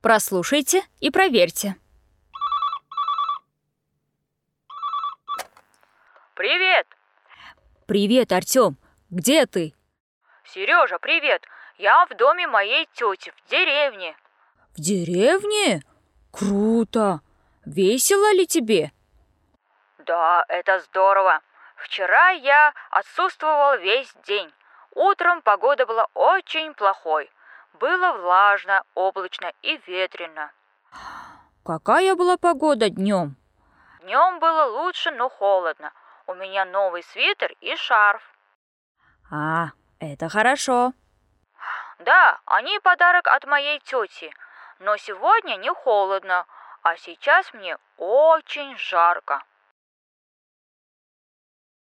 Прослушайте и проверьте. Привет! Привет, Артём. Где ты? Сережа, привет! Я в доме моей тети, в деревне. В деревне? Круто! Весело ли тебе? Да, это здорово. Вчера я отсутствовал весь день. Утром погода была очень плохой. Было влажно, облачно и ветрено. Какая была погода днем? Днем было лучше, но холодно. У меня новый свитер и шарф. Это хорошо. Да, они подарок от моей тети. Но сегодня не холодно, а сейчас мне очень жарко.